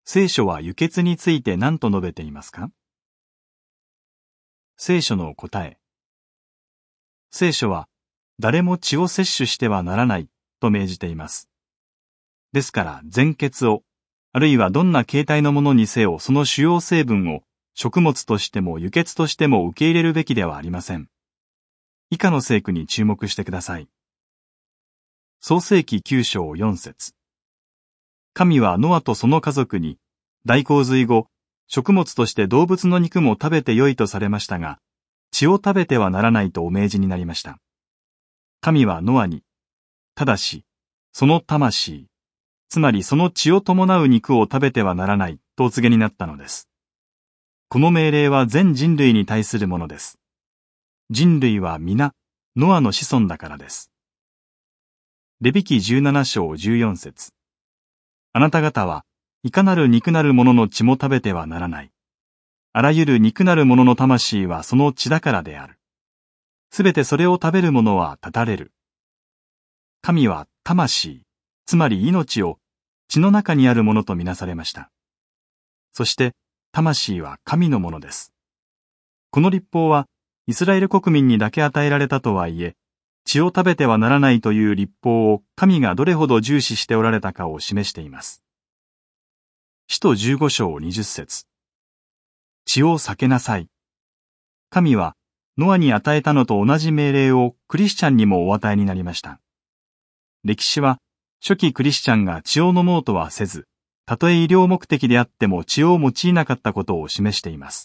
聖書は輸血について何と述べていますか？聖書の答え。聖書は、誰も血を摂取してはならないと命じています。ですから、全血を、あるいはどんな形態のものにせよその主要成分を、食物としても輸血としても受け入れるべきではありません。以下の聖句に注目してください。創世記9章4節。神はノアとその家族に、大洪水後、食物として動物の肉も食べてよいとされましたが、血を食べてはならないとお命じになりました。神はノアに、ただし、その魂、つまりその血を伴う肉を食べてはならないとお告げになったのです。この命令は全人類に対するものです。人類は皆、ノアの子孫だからです。レビ記17章14節。あなた方は、いかなる肉なるものの血も食べてはならない。あらゆる肉なるものの魂はその血だからである。すべてそれを食べる者は断たれる。神は魂、つまり命を血の中にあるものとみなされました。そして、魂は神のものです。この律法は、イスラエル国民にだけ与えられたとはいえ、血を食べてはならないという律法を神がどれほど重視しておられたかを示しています。使徒15章20節。血を避けなさい。神は、ノアに与えたのと同じ命令をクリスチャンにもお与えになりました。歴史は、初期クリスチャンが血を飲もうとはせず、たとえ医療目的であっても血を用いなかったことを示しています。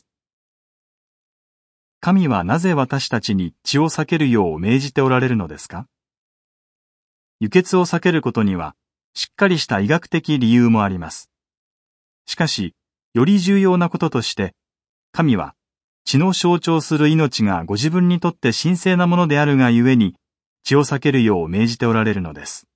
神はなぜ私たちに血を避けるよう命じておられるのですか？輸血を避けることには、しっかりした医学的理由もあります。しかし、より重要なこととして、神は、血の象徴する命がご自分にとって神聖なものであるがゆえに、血を避けるよう命じておられるのです。